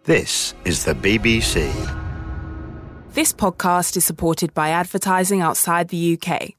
This is the BBC. This podcast is supported by advertising outside the UK.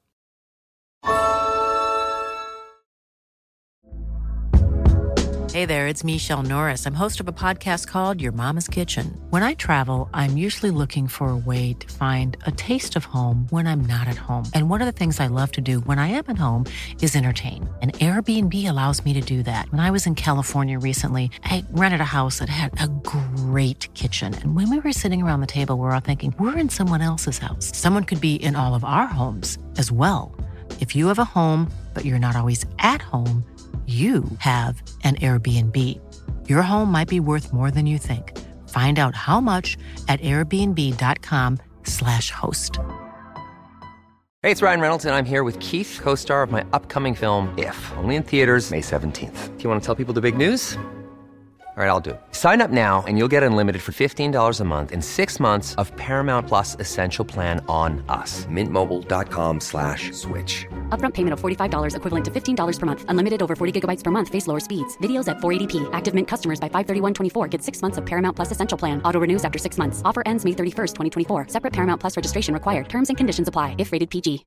Hey there, it's Michelle Norris. I'm host of a podcast called Your Mama's Kitchen. When I travel, I'm usually looking for a way to find a taste of home when I'm not at home. And one of the things I love to do when I am at home is entertain. And Airbnb allows me to do that. When I was in California recently, I rented a house that had a great kitchen. And when we were sitting around the table, we were all thinking, we're in someone else's house. Someone could be in all of our homes as well. If you have a home, but you're not always at home, you have an Airbnb. Your home might be worth more than you think. Find out how much at airbnb.com/host. Hey, it's Ryan Reynolds, and I'm here with Keith, co-star of my upcoming film, If, only in theaters May 17th. Do you want to tell people the big news? All right, I'll do it. Sign up now and you'll get unlimited for $15 a month and 6 months of Paramount Plus Essential Plan on us. MintMobile.com/switch. Upfront payment of $45 equivalent to $15 per month. Unlimited over 40 gigabytes per month. Face lower speeds. Videos at 480p. Active Mint customers by 531.24 get 6 months of Paramount Plus Essential Plan. Auto renews after 6 months. Offer ends May 31st, 2024. Separate Paramount Plus registration required. Terms and conditions apply if rated PG.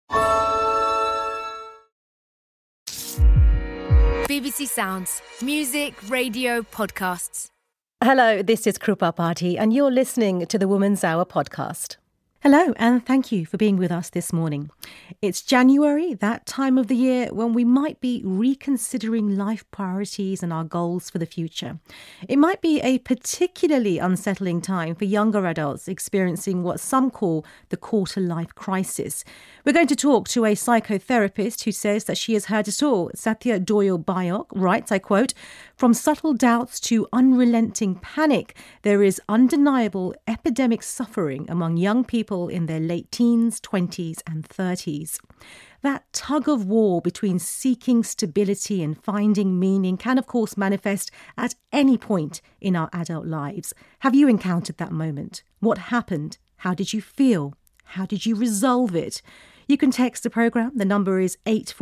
BBC Sounds. Music, radio, podcasts. Hello, this is Krupa Party, and you're listening to the Woman's Hour podcast. Hello, and thank you for being with us this morning. It's January, that time of the year when we might be reconsidering life priorities and our goals for the future. It might be a particularly unsettling time for younger adults experiencing what some call the quarter-life crisis. We're going to talk to a psychotherapist who says that she has heard it all. Satya Doyle Bayok writes, I quote, "From subtle doubts to unrelenting panic, there is undeniable epidemic suffering among young people in their late teens, 20s and 30s. That tug of war between seeking stability and finding meaning can, of course, manifest at any point in our adult lives. Have you encountered that moment? What happened? How did you feel? How did you resolve it? You can text the programme. The number is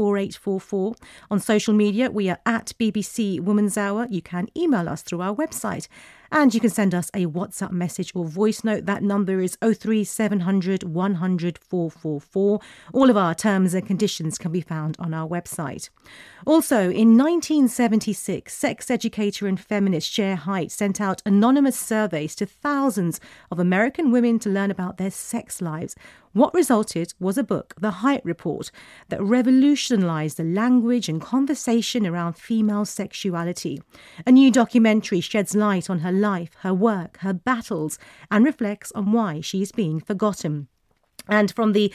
84844. On social media, we are at BBC Women's Hour. You can email us through our website. And you can send us a WhatsApp message or voice note. That number is 03700 100 444. All of our terms and conditions can be found on our website. Also, in 1976, sex educator and feminist Cher Haidt sent out anonymous surveys to thousands of American women to learn about their sex lives. What resulted was a book, The Haidt Report, that revolutionised the language and conversation around female sexuality. A new documentary sheds light on her life, her work, her battles, and reflects on why she is being forgotten. And from the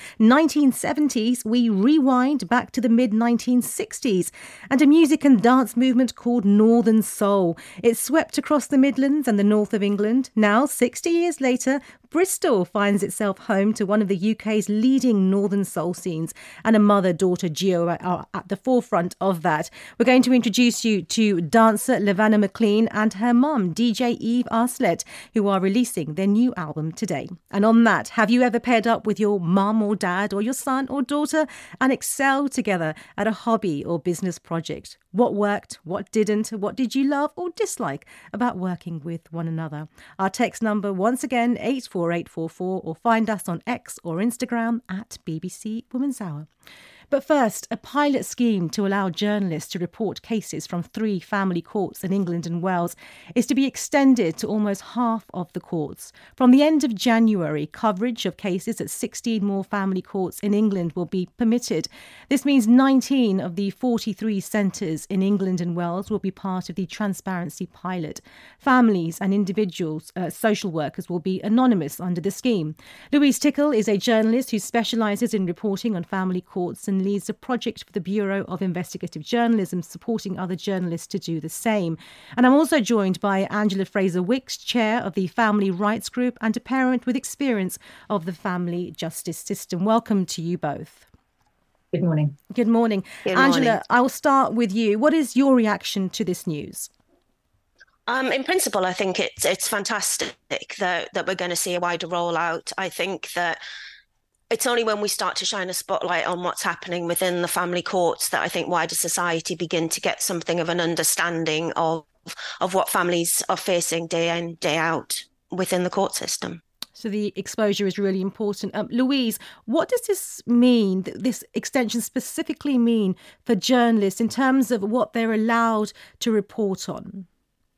1970s, we rewind back to the mid-1960s and a music and dance movement called Northern Soul. It swept across the Midlands and the north of England. Now, 60 years later, Bristol finds itself home to one of the UK's leading Northern Soul scenes, and a mother-daughter duo are at the forefront of that. We're going to introduce you to dancer Levanna McLean and her mum, DJ Eve Arslet, who are releasing their new album today. And on that, have you ever paired up with your mum or dad or your son or daughter and excelled together at a hobby or business project? What worked? What didn't? What did you love or dislike about working with one another? Our text number, once again, 84844, or find us on X or Instagram at BBC Women's Hour. But first, a pilot scheme to allow journalists to report cases from 3 family courts in England and Wales is to be extended to almost half of the courts. From the end of January, coverage of cases at 16 more family courts in England will be permitted. This means 19 of the 43 centres in England and Wales will be part of the transparency pilot. Families and individuals, social workers, will be anonymous under the scheme. Louise Tickle is a journalist who specialises in reporting on family courts and leads a project for the Bureau of Investigative Journalism, supporting other journalists to do the same. And I'm also joined by Angela Fraser-Wicks, chair of the Family Rights Group and a parent with experience of the family justice system. Welcome to you both. Good morning. Good morning. Good Angela, morning. I will start with you. What is your reaction to this news? In principle, I think it's fantastic that we're going to see a wider rollout. I think that it's only when we start to shine a spotlight on what's happening within the family courts that I think wider society begin to get something of an understanding of of what families are facing day in, day out within the court system. So the exposure is really important. Louise, what does this mean, this extension specifically mean for journalists in terms of what they're allowed to report on?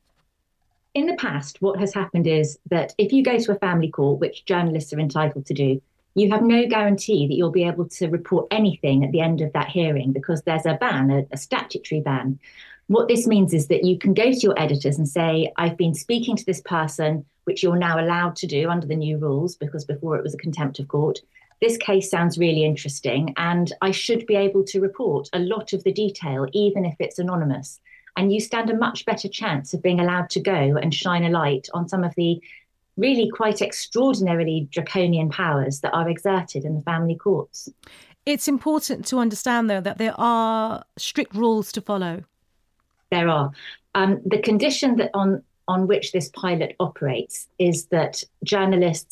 In the past, what has happened is that if you go to a family court, which journalists are entitled to do, you have no guarantee that you'll be able to report anything at the end of that hearing because there's a ban, a statutory ban. What this means is that you can go to your editors and say, I've been speaking to this person, which you're now allowed to do under the new rules, because before it was a contempt of court. This case sounds really interesting, and I should be able to report a lot of the detail, even if it's anonymous. And you stand a much better chance of being allowed to go and shine a light on some of the really quite extraordinarily draconian powers that are exerted in the family courts. It's important to understand, though, that there are strict rules to follow. There are. The condition that on which this pilot operates is that journalists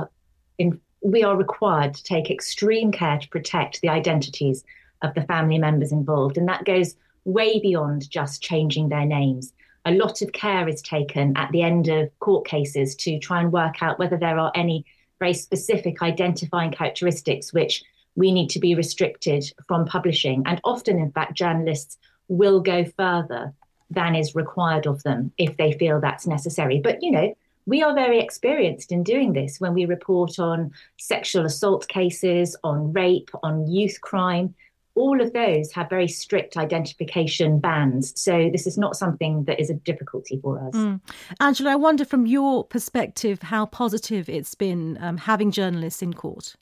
we are required to take extreme care to protect the identities of the family members involved. And that goes way beyond just changing their names. A lot of care is taken at the end of court cases to try and work out whether there are any very specific identifying characteristics which we need to be restricted from publishing. And often, in fact, journalists will go further than is required of them if they feel that's necessary. But, we are very experienced in doing this when we report on sexual assault cases, on rape, on youth crime. All of those have very strict identification bans. So this is not something that is a difficulty for us. Angela, I wonder from your perspective how positive it's been having journalists in court.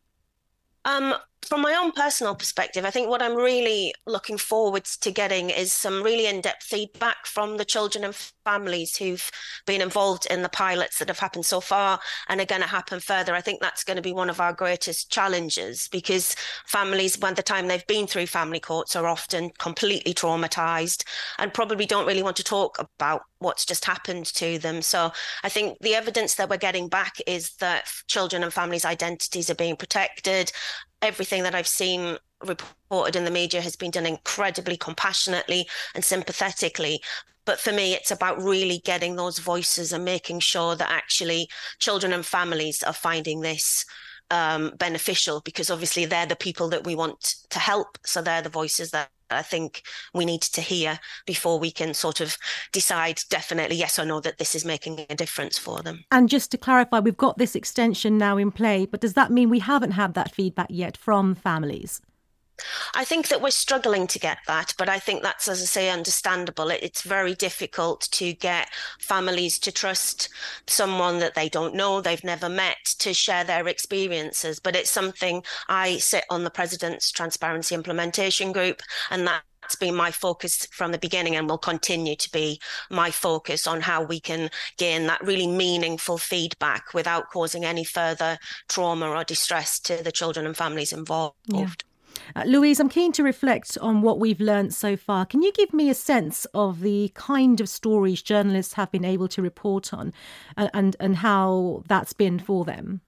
From my own personal perspective, I think what I'm really looking forward to getting is some really in-depth feedback from the children and families who've been involved in the pilots that have happened so far and are going to happen further. I think that's going to be one of our greatest challenges because families, by the time they've been through family courts, are often completely traumatized and probably don't really want to talk about what's just happened to them. So I think the evidence that we're getting back is that children and families' identities are being protected. Everything that I've seen reported in the media has been done incredibly compassionately and sympathetically. But for me, it's about really getting those voices and making sure that actually children and families are finding this beneficial, because obviously they're the people that we want to help. So they're the voices that I think we need to hear before we can sort of decide definitely yes or no that this is making a difference for them. And just to clarify, we've got this extension now in play, but does that mean we haven't had that feedback yet from families? I think that we're struggling to get that, but I think that's, as I say, understandable. It's very difficult to get families to trust someone that they don't know, they've never met, to share their experiences. But it's something I sit on the President's Transparency Implementation Group, and that's been my focus from the beginning and will continue to be my focus on how we can gain that really meaningful feedback without causing any further trauma or distress to the children and families involved. Yeah. Louise, I'm keen to reflect on what we've learned so far. Can you give me a sense of the kind of stories journalists have been able to report on and how that's been for them?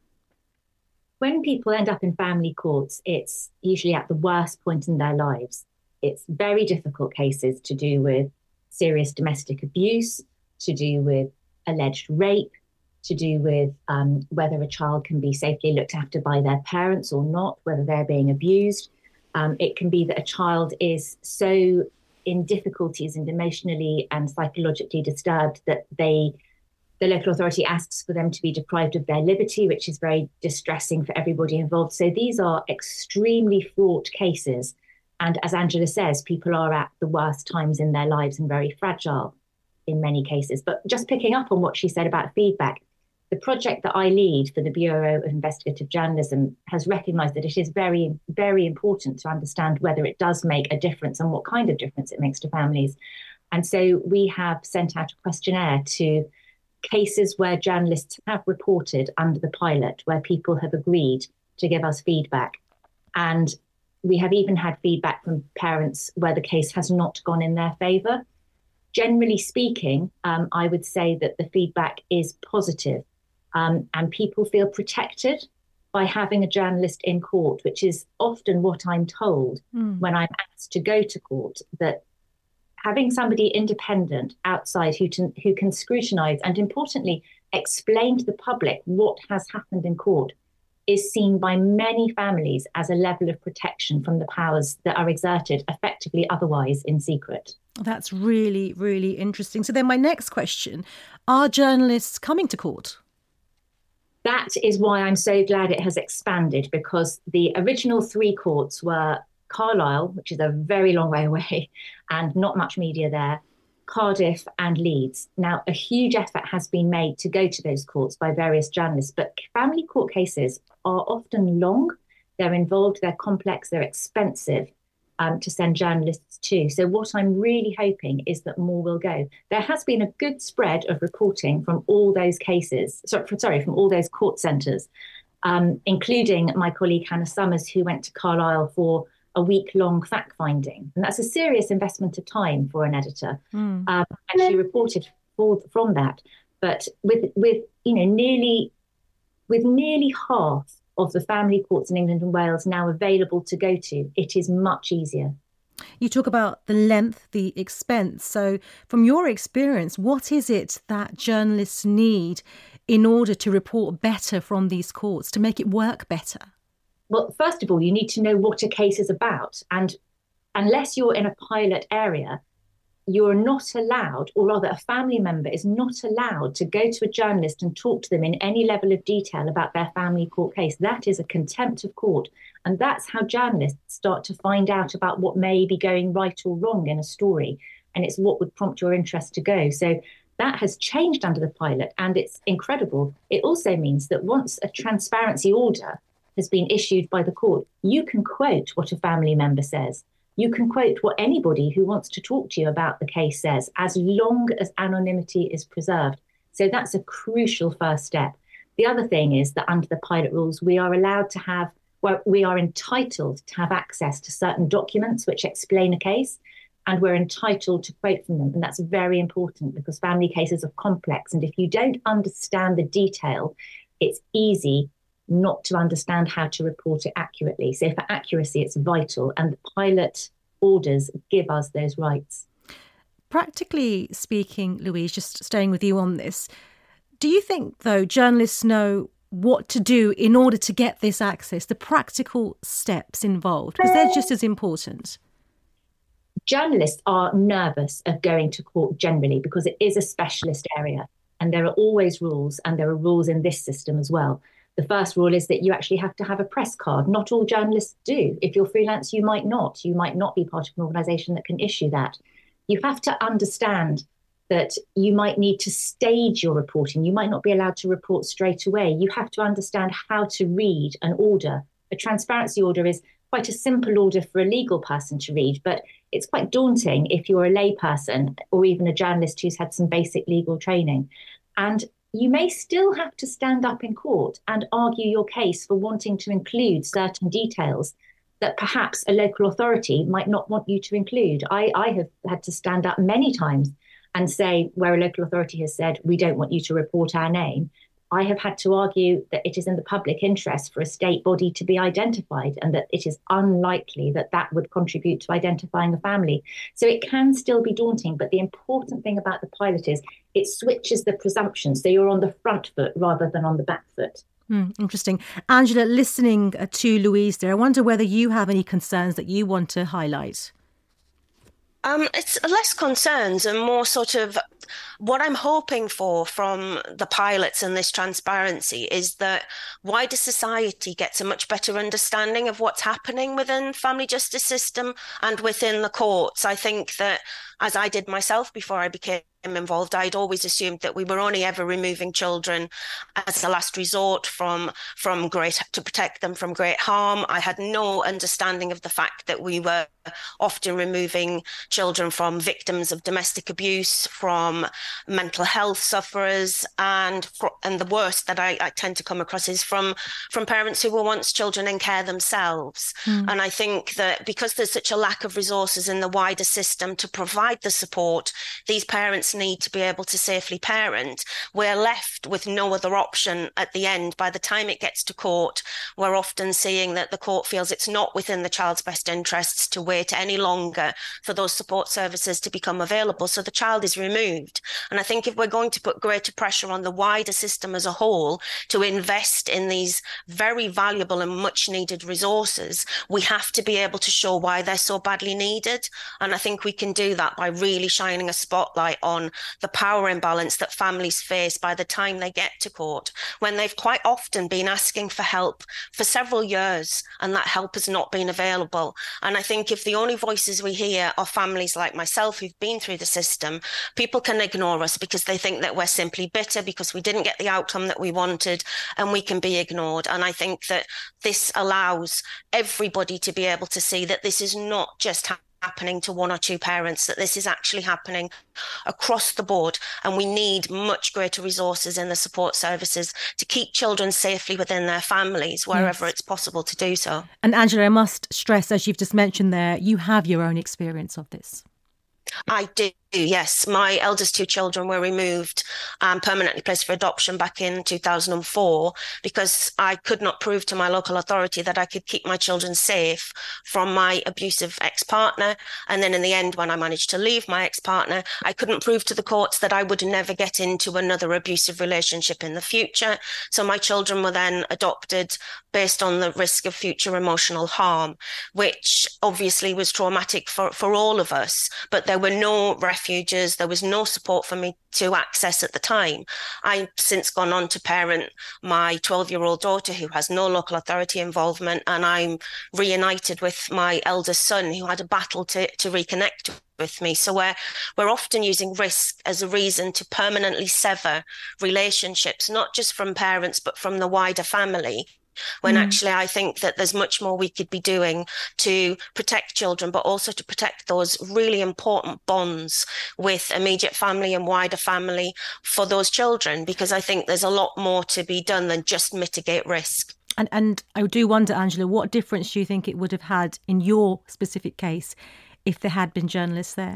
When people end up in family courts, it's usually at the worst point in their lives. It's very difficult cases to do with serious domestic abuse, to do with alleged rape, to do with whether a child can be safely looked after by their parents or not, whether they're being abused. It can be that a child is so in difficulties and emotionally and psychologically disturbed that the local authority asks for them to be deprived of their liberty, which is very distressing for everybody involved. So these are extremely fraught cases. And as Angela says, people are at the worst times in their lives and very fragile in many cases. But just picking up on what she said about feedback, the project that I lead for the Bureau of Investigative Journalism has recognised that it is very, very important to understand whether it does make a difference and what kind of difference it makes to families. And so we have sent out a questionnaire to cases where journalists have reported under the pilot, where people have agreed to give us feedback. And we have even had feedback from parents where the case has not gone in their favour. Generally speaking, I would say that the feedback is positive. And people feel protected by having a journalist in court, which is often what I'm told when I'm asked to go to court, that having somebody independent outside who can scrutinise and, importantly, explain to the public what has happened in court is seen by many families as a level of protection from the powers that are exerted effectively otherwise in secret. That's really, really interesting. So then my next question, are journalists coming to court? That is why I'm so glad it has expanded, because the original 3 courts were Carlisle, which is a very long way away and not much media there, Cardiff and Leeds. Now, a huge effort has been made to go to those courts by various journalists, but family court cases are often long, they're involved, they're complex, they're expensive to send journalists to. So what I'm really hoping is that more will go. There has been a good spread of reporting from all those cases, from all those court centres, including my colleague Hannah Summers, who went to Carlisle for a week-long fact-finding. And that's a serious investment of time for an editor. And she reported from that. But with nearly half of the family courts in England and Wales now available to go to, it is much easier. You talk about the length, the expense. So from your experience, what is it that journalists need in order to report better from these courts, to make it work better? Well, first of all, you need to know what a case is about. And unless you're in a pilot area, you're not allowed, or rather a family member is not allowed to go to a journalist and talk to them in any level of detail about their family court case. That is a contempt of court. And that's how journalists start to find out about what may be going right or wrong in a story. And it's what would prompt your interest to go. So that has changed under the pilot, and it's incredible. It also means that once a transparency order has been issued by the court, you can quote what a family member says. You can quote what anybody who wants to talk to you about the case says, as long as anonymity is preserved. So that's a crucial first step. The other thing is that under the pilot rules, we are entitled to have access to certain documents which explain a case, and we're entitled to quote from them. And that's very important because family cases are complex. And if you don't understand the detail, it's easy not to understand how to report it accurately. So for accuracy, it's vital. And the pilot orders give us those rights. Practically speaking, Louise, just staying with you on this, do you think, though, journalists know what to do in order to get this access, the practical steps involved? Because they're just as important. Journalists are nervous of going to court generally because it is a specialist area. And there are always rules, and there are rules in this system as well. The first rule is that you actually have to have a press card. Not all journalists do. If you're freelance, you might not. You might not be part of an organisation that can issue that. You have to understand that you might need to stage your reporting. You might not be allowed to report straight away. You have to understand how to read an order. A transparency order is quite a simple order for a legal person to read, but it's quite daunting if you're a lay person or even a journalist who's had some basic legal training. And you may still have to stand up in court and argue your case for wanting to include certain details that perhaps a local authority might not want you to include. I have had to stand up many times and say, where a local authority has said, we don't want you to report our name, I have had to argue that it is in the public interest for a state body to be identified and that it is unlikely that that would contribute to identifying a family. So it can still be daunting, but the important thing about the pilot is it switches the presumption. So you're on the front foot rather than on the back foot. Interesting. Angela, listening to Louise there, I wonder whether you have any concerns that you want to highlight. It's less concerns and more sort of what I'm hoping for from the pilots and this transparency is that wider society gets a much better understanding of what's happening within family justice system and within the courts. I think that, as I did myself before I became involved, I'd always assumed that we were only ever removing children as a last resort to protect them from great harm. I had no understanding of the fact that we were often removing children from victims of domestic abuse, from mental health sufferers, and the worst that I tend to come across is from parents who were once children in care themselves. And I think that because there's such a lack of resources in the wider system to provide provide the support these parents need to be able to safely parent, we're left with no other option at the end. By the time it gets to court, we're often seeing that the court feels it's not within the child's best interests to wait any longer for those support services to become available. So the child is removed. And I think if we're going to put greater pressure on the wider system as a whole to invest in these very valuable and much needed resources, we have to be able to show why they're so badly needed. And I think we can do that by really shining a spotlight on the power imbalance that families face by the time they get to court, when they've quite often been asking for help for several years and that help has not been available. And I think if the only voices we hear are families like myself who've been through the system, people can ignore us because they think that we're simply bitter because we didn't get the outcome that we wanted and we can be ignored. And I think that this allows everybody to be able to see that this is not just happening to one or two parents, that this is actually happening across the board. And we need much greater resources in the support services to keep children safely within their families wherever it's possible to do so. And Angela, I must stress, as you've just mentioned there, you have your own experience of this. I do, yes. My eldest two children were removed and permanently placed for adoption back in 2004 because I could not prove to my local authority that I could keep my children safe from my abusive ex-partner. And then in the end, when I managed to leave my ex-partner, I couldn't prove to the courts that I would never get into another abusive relationship in the future. So my children were then adopted based on the risk of future emotional harm, which obviously was traumatic for all of us. But there were no refuges. There was no support for me to access at the time. I've since gone on to parent my 12-year-old daughter who has no local authority involvement, and I'm reunited with my eldest son who had a battle to reconnect with me. So we're often using risk as a reason to permanently sever relationships, not just from parents, but from the wider family. When actually I think that there's much more we could be doing to protect children, but also to protect those really important bonds with immediate family and wider family for those children, because I think there's a lot more to be done than just mitigate risk. And I do wonder, Angela, what difference do you think it would have had in your specific case if there had been journalists there?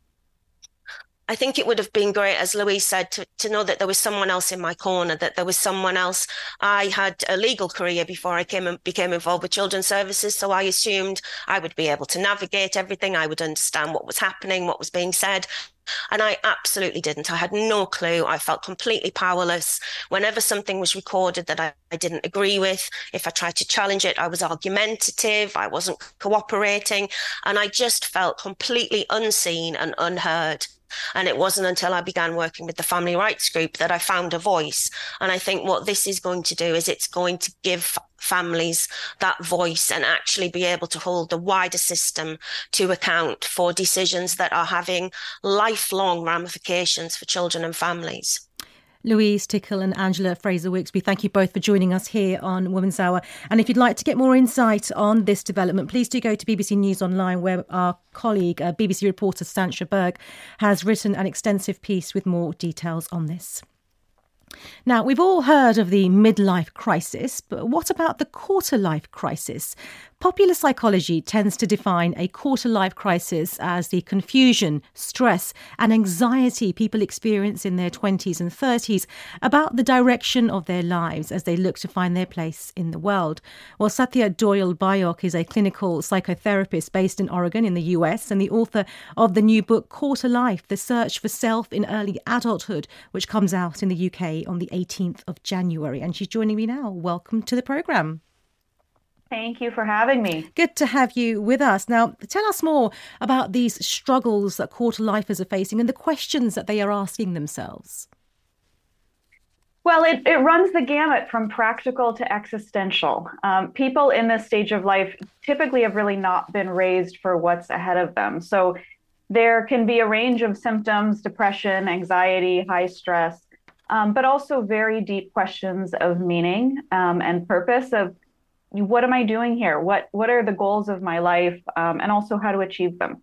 I think it would have been great, as Louise said, to know that there was someone else in my corner, that there was someone else. I had a legal career before I became involved with children's services, so I assumed I would be able to navigate everything. I would understand what was happening, what was being said. And I absolutely didn't. I had no clue. I felt completely powerless. Whenever something was recorded that I didn't agree with, if I tried to challenge it, I was argumentative. I wasn't cooperating. And I just felt completely unseen and unheard. And it wasn't until I began working with the Family Rights Group that I found a voice. And I think what this is going to do is it's going to give families that voice and actually be able to hold the wider system to account for decisions that are having lifelong ramifications for children and families. Louise Tickle and Angela Fraser-Wilkesby, thank you both for joining us here on Woman's Hour. And if you'd like to get more insight on this development, please do go to BBC News Online, where our colleague, BBC reporter Sancha Berg, has written an extensive piece with more details on this. Now, we've all heard of the midlife crisis, but what about the quarter-life crisis? Popular psychology tends to define a quarter-life crisis as the confusion, stress and anxiety people experience in their 20s and 30s about the direction of their lives as they look to find their place in the world. Well, Satya Doyle-Bayok is a clinical psychotherapist based in Oregon in the US and the author of the new book Quarter Life, The Search for Self in Early Adulthood, which comes out in the UK on the 18th of January. And she's joining me now. Welcome to the programme. Thank you for having me. Good to have you with us. Now, tell us more about these struggles that quarter-lifers are facing and the questions that they are asking themselves. Well, it runs the gamut from practical to existential. People in this stage of life typically have really not been raised for what's ahead of them. So there can be a range of symptoms: depression, anxiety, high stress, but also very deep questions of meaning and purpose, of what am I doing here? What are the goals of my life? And also how to achieve them.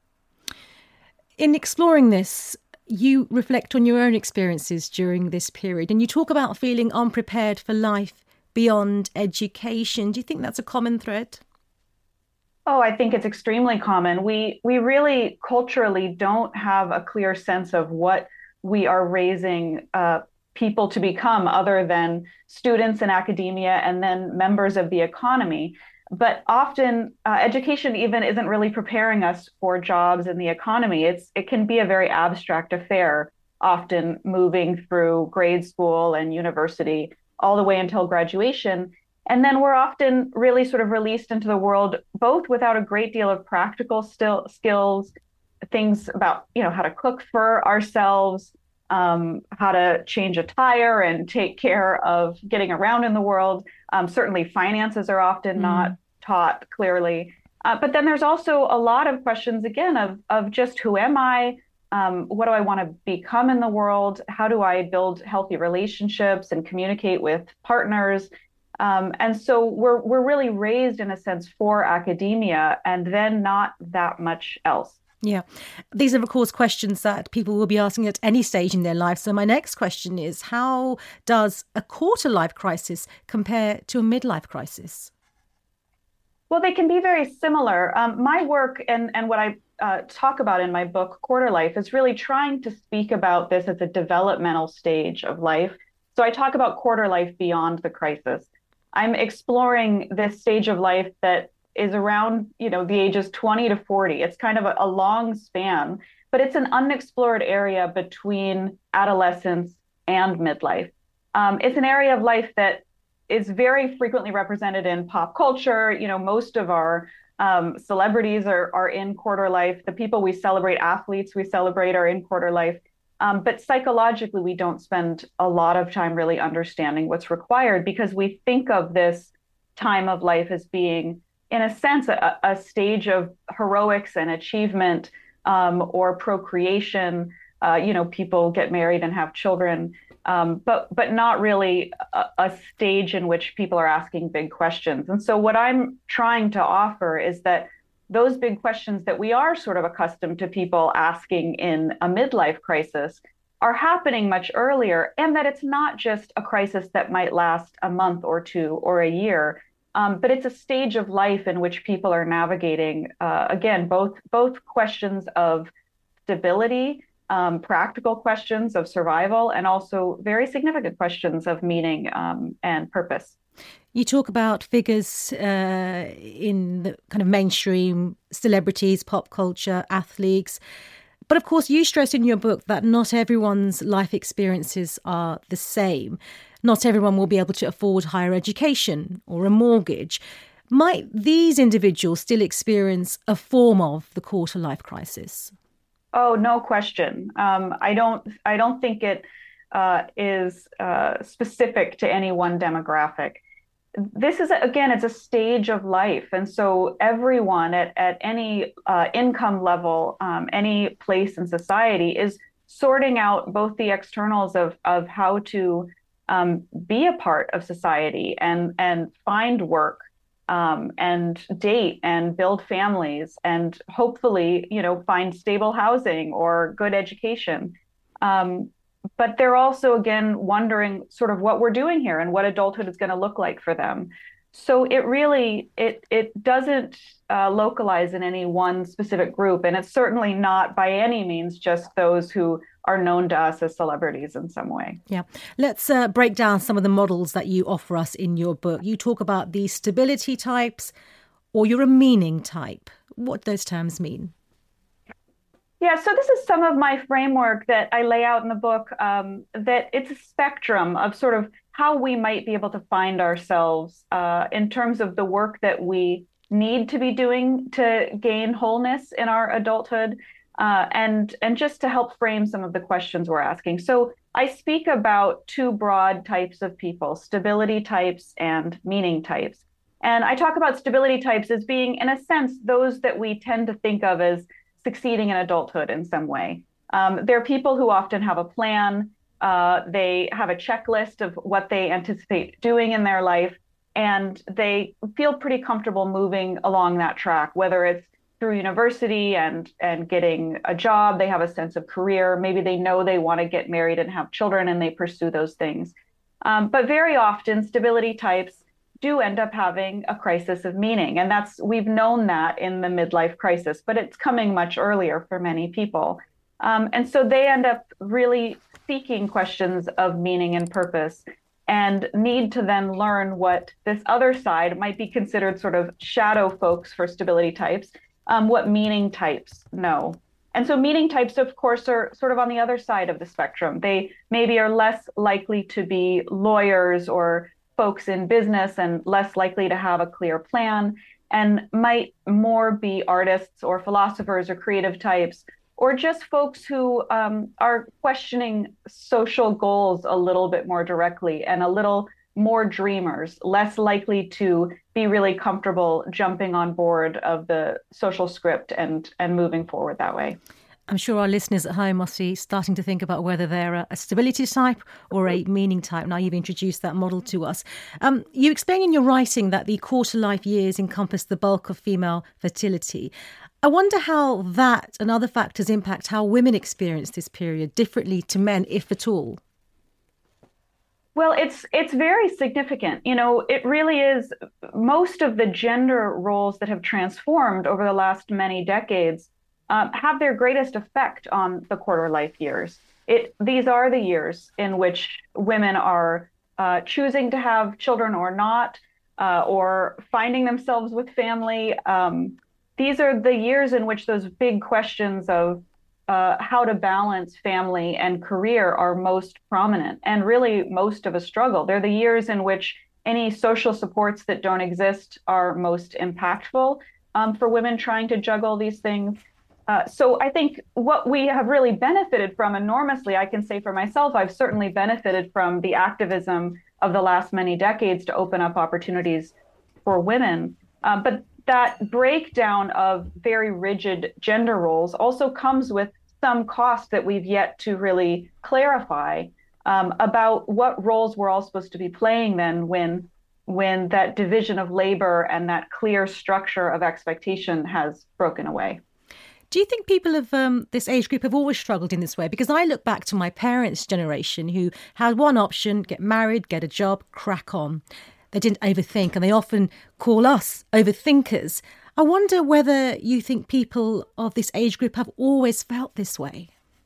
In exploring this, you reflect on your own experiences during this period, and you talk about feeling unprepared for life beyond education. Do you think that's a common thread? Oh, I think it's extremely common. We really culturally don't have a clear sense of what we are raising people to become other than students in academia and then members of the economy. But often education even isn't really preparing us for jobs in the economy. It can be a very abstract affair, often moving through grade school and university all the way until graduation. And then we're often really sort of released into the world, both without a great deal of practical skills, things about, how to cook for ourselves, how to change a tire and take care of getting around in the world. Certainly finances are often not taught clearly. But then there's also a lot of questions, again, of just who am I? What do I want to become in the world? How do I build healthy relationships and communicate with partners? And so we're really raised, in a sense, for academia and then not that much else. Yeah. These are, of course, questions that people will be asking at any stage in their life. So my next question is, how does a quarter life crisis compare to a midlife crisis? Well, they can be very similar. My work and what I talk about in my book, Quarter Life, is really trying to speak about this as a developmental stage of life. So I talk about quarter life beyond the crisis. I'm exploring this stage of life that is around, the ages 20 to 40. It's kind of a long span, but it's an unexplored area between adolescence and midlife. It's an area of life that is very frequently represented in pop culture. Most of our celebrities are in quarter life. The people we celebrate, athletes we celebrate, are in quarter life. But psychologically, we don't spend a lot of time really understanding what's required, because we think of this time of life as being, in a sense, a stage of heroics and achievement, or procreation. People get married and have children, but not really a stage in which people are asking big questions. And so what I'm trying to offer is that those big questions that we are sort of accustomed to people asking in a midlife crisis are happening much earlier, and that it's not just a crisis that might last a month or two or a year, but it's a stage of life in which people are navigating, again, both questions of stability, practical questions of survival, and also very significant questions of meaning and purpose. You talk about figures in the kind of mainstream, celebrities, pop culture, athletes. But of course, you stress in your book that not everyone's life experiences are the same. Not everyone will be able to afford higher education or a mortgage. Might these individuals still experience a form of the quarter life crisis? Oh, no question. I don't think it is specific to any one demographic. This is, again, it's a stage of life. And so everyone at any income level, any place in society, is sorting out both the externals of how to be a part of society and find work, and date and build families and hopefully, find stable housing or good education. But they're also, again, wondering sort of what we're doing here and what adulthood is going to look like for them. So it really, it doesn't localize in any one specific group. And it's certainly not by any means just those who are known to us as celebrities in some way. Yeah. Let's break down some of the models that you offer us in your book. You talk about the stability types, or you're a meaning type. What do those terms mean? Yeah, so this is some of my framework that I lay out in the book, that it's a spectrum of sort of how we might be able to find ourselves in terms of the work that we need to be doing to gain wholeness in our adulthood, and just to help frame some of the questions we're asking. So I speak about two broad types of people, stability types and meaning types. And I talk about stability types as being, in a sense, those that we tend to think of as succeeding in adulthood in some way. They're people who often have a plan. They have a checklist of what they anticipate doing in their life, and they feel pretty comfortable moving along that track, whether it's through university and getting a job. They have a sense of career. Maybe they know they want to get married and have children, and they pursue those things. But very often, stability types do end up having a crisis of meaning. And we've known that in the midlife crisis, but it's coming much earlier for many people. And so they end up really seeking questions of meaning and purpose and need to then learn what this other side might be considered sort of shadow folks for stability types, what meaning types know. And so meaning types, of course, are sort of on the other side of the spectrum. They maybe are less likely to be lawyers or folks in business and less likely to have a clear plan, and might more be artists or philosophers or creative types, or just folks who are questioning social goals a little bit more directly and a little more dreamers, less likely to be really comfortable jumping on board of the social script and moving forward that way. I'm sure our listeners at home must be starting to think about whether they're a stability type or a meaning type. Now you've introduced that model to us. You explain in your writing that the quarter life years encompass the bulk of female fertility. I wonder how that and other factors impact how women experience this period differently to men, if at all. Well, it's very significant. You know, it really is. Most of the gender roles that have transformed over the last many decades have their greatest effect on the quarter life years. These are the years in which women are choosing to have children or not, or finding themselves with family. These are the years in which those big questions of how to balance family and career are most prominent and really most of a struggle. They're the years in which any social supports that don't exist are most impactful for women trying to juggle these things. So I think what we have really benefited from enormously, I can say for myself, I've certainly benefited from the activism of the last many decades to open up opportunities for women. But that breakdown of very rigid gender roles also comes with some cost that we've yet to really clarify about what roles we're all supposed to be playing then when that division of labor and that clear structure of expectation has broken away. Do you think people of this age group have always struggled in this way? Because I look back to my parents' generation who had one option: get married, get a job, crack on. They didn't overthink, and they often call us overthinkers. I wonder whether you think people of this age group have always felt this way.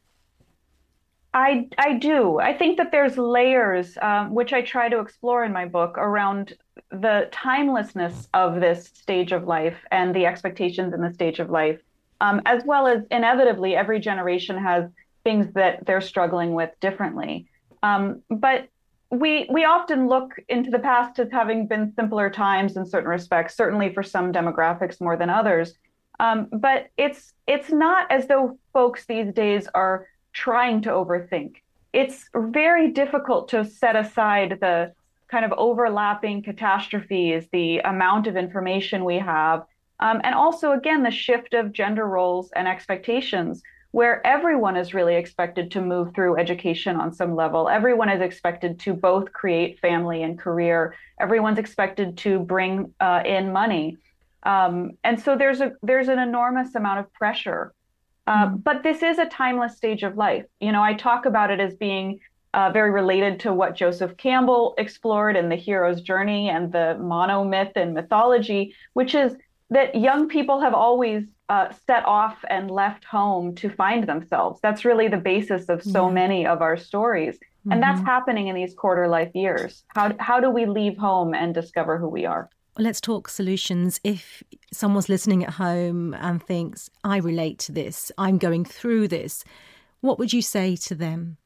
I do. I think that there's layers, which I try to explore in my book, around the timelessness of this stage of life and the expectations in the stage of life, as well as inevitably every generation has things that they're struggling with differently. But we often look into the past as having been simpler times in certain respects, certainly for some demographics more than others. But it's not as though folks these days are trying to overthink. It's very difficult to set aside the kind of overlapping catastrophes, the amount of information we have, and also, again, the shift of gender roles and expectations, where everyone is really expected to move through education on some level. Everyone is expected to both create family and career. Everyone's expected to bring in money. And so there's an enormous amount of pressure. But this is a timeless stage of life. You know, I talk about it as being very related to what Joseph Campbell explored in The Hero's Journey and the monomyth in mythology, which is that young people have always set off and left home to find themselves. That's really the basis of so many of our stories. And that's happening in these quarter life years. How do we leave home and discover who we are? Well, let's talk solutions. If someone's listening at home and thinks, I relate to this, I'm going through this, what would you say to them?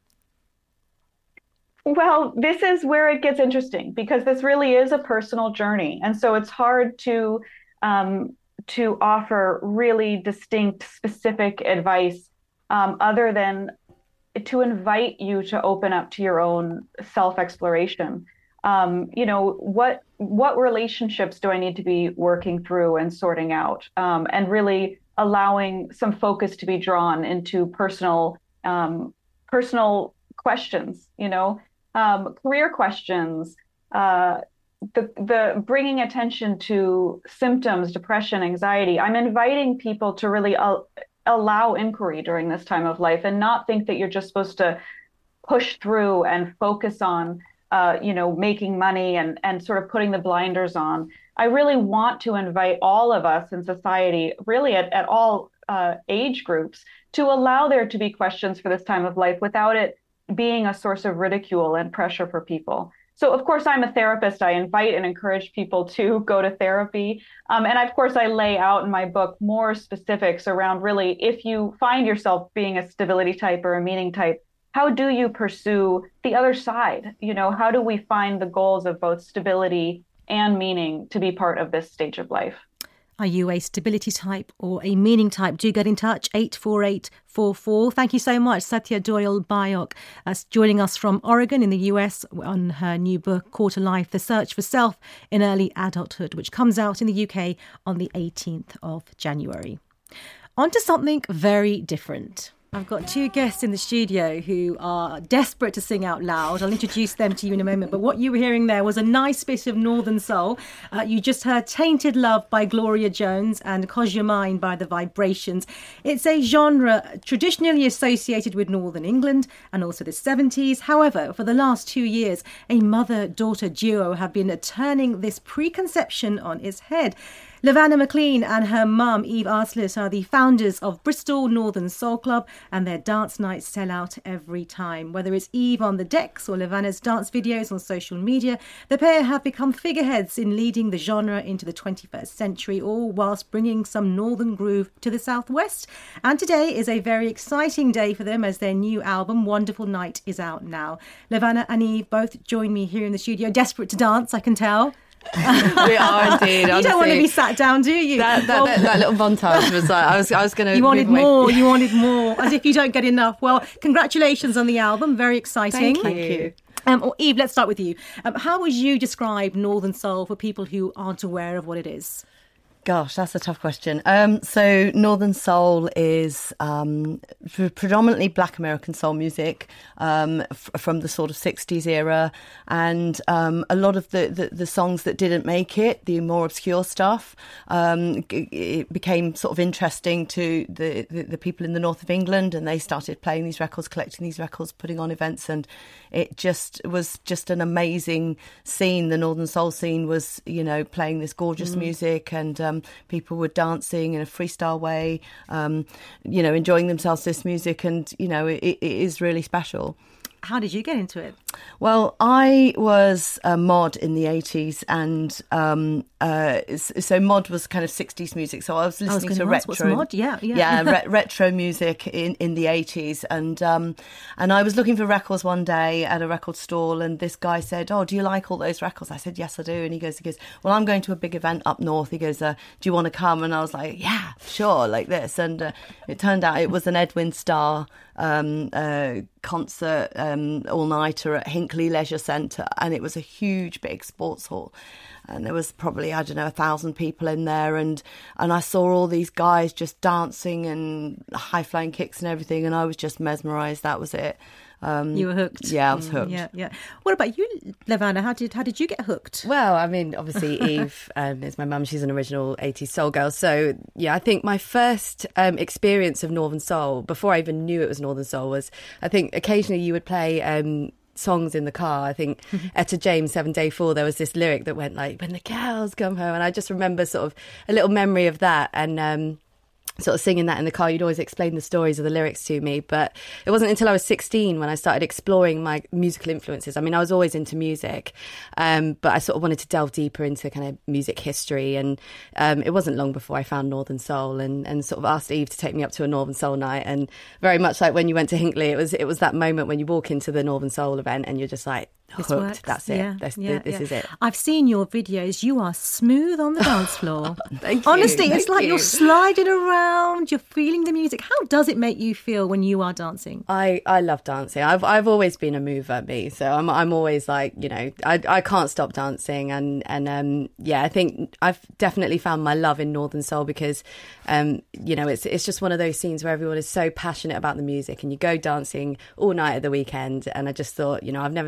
Well, this is where it gets interesting, because this really is a personal journey. And so it's hard to offer really distinct, specific advice other than to invite you to open up to your own self-exploration. You know, what relationships do I need to be working through and sorting out, and really allowing some focus to be drawn into personal questions, you know, career questions, the bringing attention to symptoms, depression, anxiety. I'm inviting people to really allow inquiry during this time of life and not think that you're just supposed to push through and focus on making money and sort of putting the blinders on. I really want to invite all of us in society, really at all age groups, to allow there to be questions for this time of life without it being a source of ridicule and pressure for people. So, of course, I'm a therapist. I invite and encourage people to go to therapy. And of course, I lay out in my book more specifics around really, if you find yourself being a stability type or a meaning type, how do you pursue the other side? How do we find the goals of both stability and meaning to be part of this stage of life? Are you a stability type or a meaning type? Do get in touch, 84844. Thank you so much, Satya Doyle Bayok, joining us from Oregon in the US on her new book, Quarter Life, The Search for Self in Early Adulthood, which comes out in the UK on the 18th of January. On to something very different. I've got two guests in the studio who are desperate to sing out loud. I'll introduce them to you in a moment. But what you were hearing there was a nice bit of Northern Soul. You just heard Tainted Love by Gloria Jones and 'Cause You're Mine by The Vibrations. It's a genre traditionally associated with Northern England and also the 70s. However, for the last 2 years, a mother-daughter duo have been turning this preconception on its head. Levanna McLean and her mum, Eve Arslis, are the founders of Bristol Northern Soul Club, and their dance nights sell out every time. Whether it's Eve on the decks or Levanna's dance videos on social media, the pair have become figureheads in leading the genre into the 21st century, all whilst bringing some northern groove to the southwest. And today is a very exciting day for them as their new album, Wonderful Night, is out now. Levanna and Eve both join me here in the studio, desperate to dance, I can tell. We are indeed. You don't want to be sat down, do you? That little montage was like, I was going to. You wanted more, as if you don't get enough. Well, congratulations on the album, very exciting. Thank you. Eve, let's start with you. How would you describe Northern Soul for people who aren't aware of what it is? Gosh, that's a tough question. So Northern Soul is predominantly Black American soul music from the sort of 60s era. And a lot of the songs that didn't make it, the more obscure stuff, it became sort of interesting to the people in the north of England. And they started playing these records, collecting these records, putting on events. And it was just an amazing scene. The Northern Soul scene was, playing this gorgeous music, and people were dancing in a freestyle way, enjoying themselves to this music, and it is really special. How did you get into it? Well, I was a mod in the 80s, and so mod was kind of 60s music. So I was listening to retro. What's mod? Yeah. Retro music in the 80s, and I was looking for records one day at a record stall, and this guy said, "Oh, do you like all those records?" I said, "Yes, I do." And he goes, "Well, I'm going to a big event up north." He goes, "Do you want to come?" And I was like, "Yeah, sure," like this. And it turned out it was an Edwin Starr concert, all-nighter at Hinckley Leisure Centre, and it was a huge big sports hall, and there was probably 1,000 people in there, and I saw all these guys just dancing and high-flying kicks and everything, and I was just mesmerised. That was it. You were hooked. Yeah, I was hooked. Yeah. What about you, Levanna? How did you get hooked? Well, I mean, obviously Eve is my mum. She's an original 80s soul girl. So, yeah, I think my first experience of Northern Soul, before I even knew it was Northern Soul, was I think occasionally you would play songs in the car. I think Etta James, 7 Day 4, there was this lyric that went like, "When the girls come home." And I just remember sort of a little memory of that, and sort of singing that in the car. You'd always explain the stories of the lyrics to me, but it wasn't until I was 16 when I started exploring my musical influences. I mean, I was always into music, but I sort of wanted to delve deeper into kind of music history, and it wasn't long before I found Northern Soul, and sort of asked Eve to take me up to a Northern Soul night. And very much like when you went to Hinckley, it was that moment when you walk into the Northern Soul event and you're just like, hooked. That's it. Yeah, this is it. I've seen your videos. You are smooth on the dance floor. Thank you. Honestly, it's like you're sliding around. You're feeling the music. How does it make you feel when you are dancing? I love dancing. I've always been a mover, me. So I'm always like, I can't stop dancing. And I think I've definitely found my love in Northern Soul because, it's just one of those scenes where everyone is so passionate about the music, and you go dancing all night at the weekend. And I just thought, I've never seen anything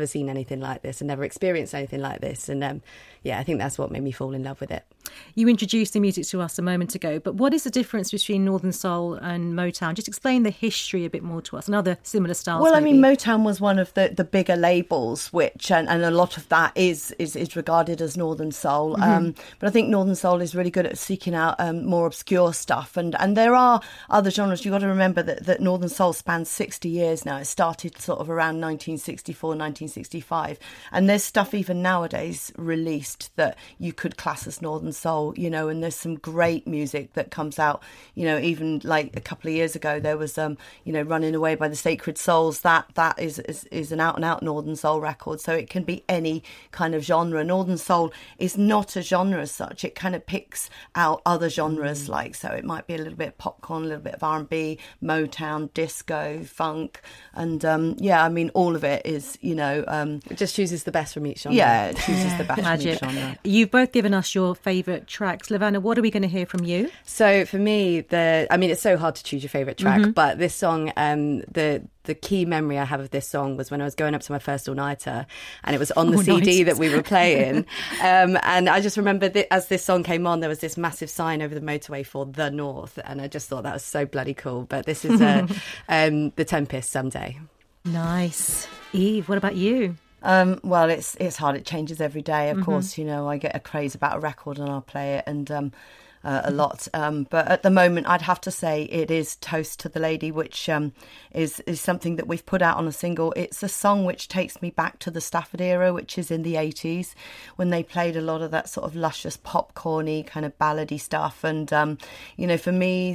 anything like this and never experienced anything like this. And yeah, I think that's what made me fall in love with it. You introduced the music to us a moment ago, but what is the difference between Northern Soul and Motown? Just explain the history a bit more to us and other similar styles. Well, maybe. I mean, Motown was one of the bigger labels, which and a lot of that is regarded as Northern Soul. But I think Northern Soul is really good at seeking out more obscure stuff, and there are other genres. You've got to remember that Northern Soul spans 60 years now. It started sort of around 1964, 1965, and there's stuff even nowadays released that you could class as Northern Soul, you know, and there's some great music that comes out, you know, even like a couple of years ago there was you know, Running Away by the Sacred Souls, that is an out and out Northern Soul record. So it can be any kind of genre. Northern Soul is not a genre as such. It kind of picks out other genres, like, so it might be a little bit of popcorn, a little bit of R&B, Motown, disco, funk, and yeah, I mean, all of it is, you know, it just chooses the best from each genre. Yeah, it chooses the best from each genre. You've both given us your favourite tracks. Lavanna, what are we going to hear from you? So for me, I mean, it's so hard to choose your favourite track, but this song, the key memory I have of this song was when I was going up to my first all-nighter, and it was on the CD that we were playing. And I just remember as this song came on, there was this massive sign over the motorway for The North, and I just thought that was so bloody cool. But this is The Tempest, Someday. Nice. Eve, what about you? Well, it's hard. It changes every day. Of course, you know, I get a craze about a record and I'll play it and a lot. But at the moment, I'd have to say it is Toast to the Lady, which is something that we've put out on a single. It's a song which takes me back to the Stafford era, which is in the 80s, when they played a lot of that sort of luscious, popcorny, kind of ballady stuff. And, you know, for me,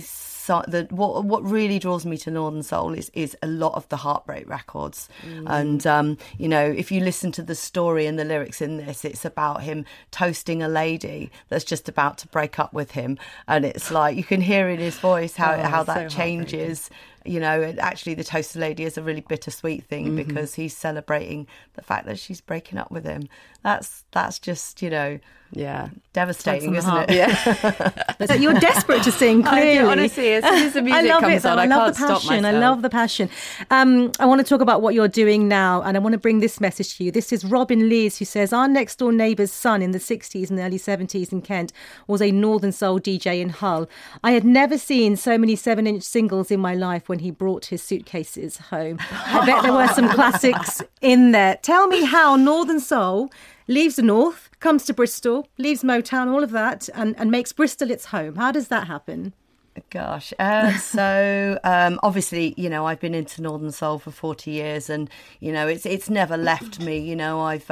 what really draws me to Northern Soul is a lot of the heartbreak records. And you know, if you listen to the story and the lyrics in this, it's about him toasting a lady that's just about to break up with him, and it's like you can hear in his voice how that changes. You know, actually the toasted lady is a really bittersweet thing because he's celebrating the fact that she's breaking up with him. That's just, you know, devastating, isn't it? Yeah. You're desperate to sing, clearly. Honestly, as soon as the music comes on, I can't stop myself. I love the passion. I want to talk about what you're doing now, and I want to bring this message to you. This is Robin Lees, who says, our next door neighbour's son in the 60s and early 70s in Kent was a Northern Soul DJ in Hull. I had never seen so many 7-inch singles in my life when he brought his suitcases home. I bet there were some classics in there. Tell me how Northern Soul leaves the North, comes to Bristol, leaves Motown, all of that, and makes Bristol its home. How does that happen? Gosh, so obviously, you know, I've been into Northern Soul for 40 years, and you know, it's never left me. You know, I've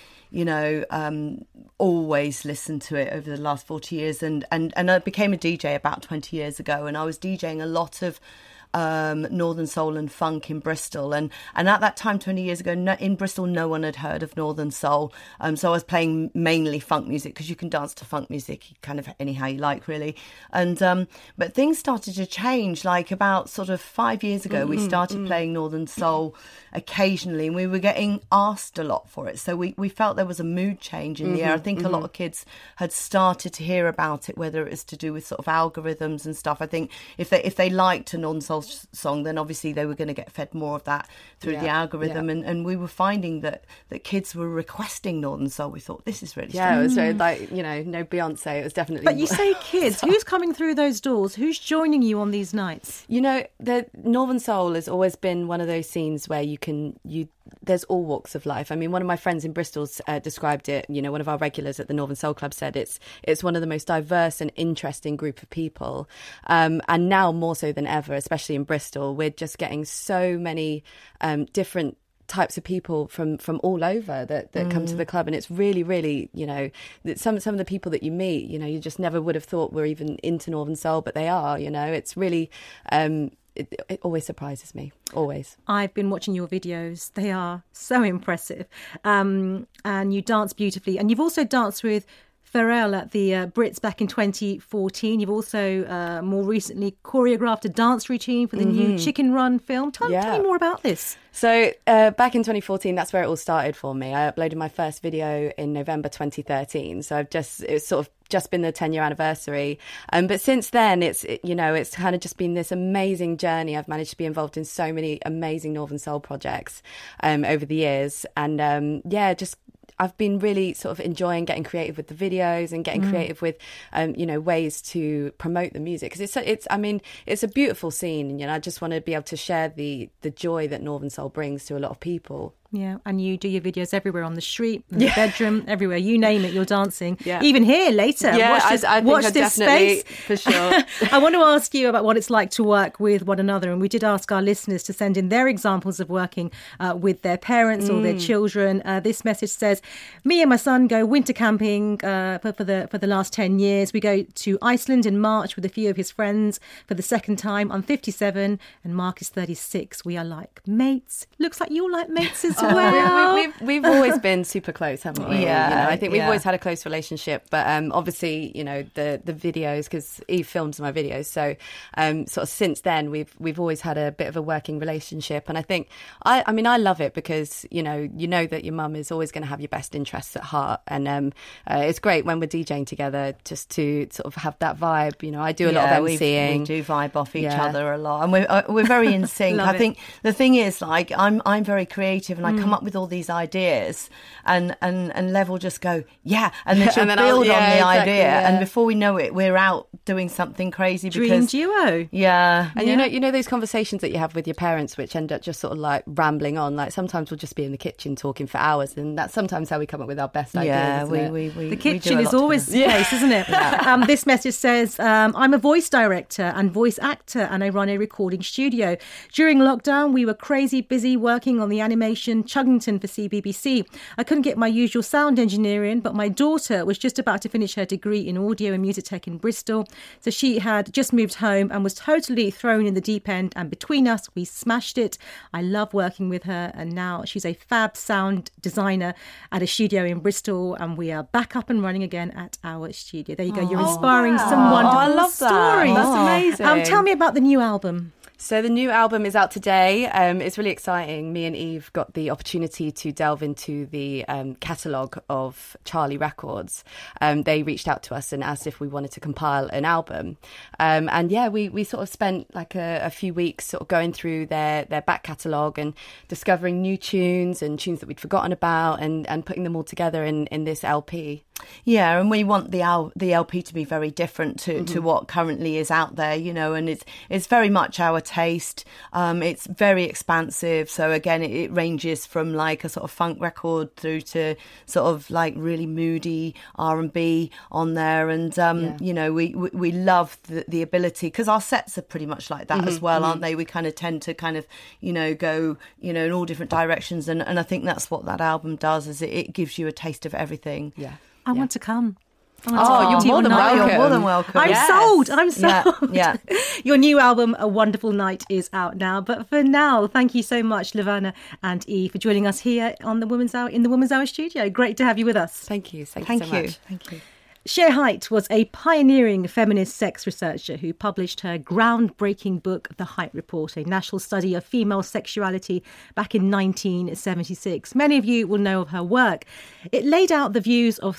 always listened to it over the last 40 years, and I became a DJ about 20 years ago, and I was DJing a lot of Northern Soul and funk in Bristol, and at that time 20 years ago in Bristol no one had heard of Northern Soul, so I was playing mainly funk music, because you can dance to funk music kind of anyhow you like, really. And but things started to change, like about sort of 5 years ago we started playing Northern Soul occasionally, and we were getting asked a lot for it, so we felt there was a mood change in the air. I think a lot of kids had started to hear about it, whether it was to do with sort of algorithms and stuff. I think if they liked a Northern Soul song, then obviously they were going to get fed more of that through the algorithm, and we were finding that kids were requesting Northern Soul. We thought, this is really strange. It was very, like, you know, no Beyonce, it was definitely... But you say kids, who's coming through those doors? Who's joining you on these nights? You know, the Northern Soul has always been one of those scenes where there's all walks of life. I mean, one of my friends in Bristol's described it, you know, one of our regulars at the Northern Soul Club said it's one of the most diverse and interesting group of people. And now more so than ever, especially in Bristol, we're just getting so many different types of people from all over that come to the club, and it's really, really, you know, that some of the people that you meet, you know, you just never would have thought were even into Northern Soul, but they are, you know. It's really it always surprises me, always. I've been watching your videos. They are so impressive. And you dance beautifully. And you've also danced with Pharrell at the Brits back in 2014. You've also more recently choreographed a dance routine for the new Chicken Run film. Tell me more about this. So back in 2014, that's where it all started for me. I uploaded my first video in November 2013. So it's sort of just been the 10-year anniversary. But since then, it's kind of just been this amazing journey. I've managed to be involved in so many amazing Northern Soul projects over the years. And I've been really sort of enjoying getting creative with the videos and getting creative with, ways to promote the music. Because it's a beautiful scene. And, I just want to be able to share the joy that Northern Soul brings to a lot of people. Yeah, and you do your videos everywhere, on the street, in the bedroom, everywhere. You name it, you're dancing. Yeah. Even here later. Yeah, watch this space. For sure. I want to ask you about what it's like to work with one another. And we did ask our listeners to send in their examples of working with their parents or their children. This message says, me and my son go winter camping for the last 10 years. We go to Iceland in March with a few of his friends for the second time. I'm 57 and Mark is 36. We are like mates. Looks like you like mates as well. We've always been super close, haven't we? Yeah, I think we've always had a close relationship. But obviously, the videos, because Eve films my videos, so sort of since then we've always had a bit of a working relationship. And I think I love it because you know that your mum is always going to have your best interests at heart, and it's great when we're DJing together just to sort of have that vibe. I do a lot of emceeing. We do vibe off each other a lot, and we're very in sync. I think the thing is, like, I'm very creative, and I come up with all these ideas, and Lev will just go, and then she'll build on the idea, and before we know it, we're out doing something crazy. Dream duo. Yeah. And you know those conversations that you have with your parents, which end up just sort of like rambling on. Like sometimes we'll just be in the kitchen talking for hours, and that's sometimes how we come up with our best ideas. The kitchen is always the place, isn't it? This message says, I'm a voice director and voice actor, and I run a recording studio. During lockdown, we were crazy busy working on the animation Chuggington for CBBC. I couldn't get my usual sound engineering, but my daughter was just about to finish her degree in audio and music tech in Bristol. So she had just moved home and was totally thrown in the deep end. And between us, we smashed it. I love working with her. And now she's a fab sound designer at a studio in Bristol. And we are back up and running again at our studio. There you go. You're inspiring some wonderful stories. That's amazing. Tell me about the new album. So the new album is out today. It's really exciting. Me and Eve got the opportunity to delve into the catalogue of Charlie Records. They reached out to us and asked if we wanted to compile an album. We sort of spent like a few weeks sort of going through their back catalogue and discovering new tunes and tunes that we'd forgotten about and putting them all together in this LP. Yeah, and we want the LP to be very different to what currently is out there, and it's very much our taste. It's very expansive. So again, it ranges from like a sort of funk record through to sort of like really moody R&B on there. And, we love the ability, because our sets are pretty much like that as well, aren't they? We kind of tend to go, in all different directions. And I think that's what that album does, is it gives you a taste of everything. Yeah. I want to come. You're more than welcome. You're more than welcome. I'm sold. Yeah. Your new album, A Wonderful Night, is out now. But for now, thank you so much, Levana and Eve, for joining us here on the Women's Hour in the Women's Hour studio. Great to have you with us. Thank you. Thank you so much. Thank you. Cher Haidt was a pioneering feminist sex researcher who published her groundbreaking book, The Haidt Report, a national study of female sexuality back in 1976. Many of you will know of her work. It laid out the views of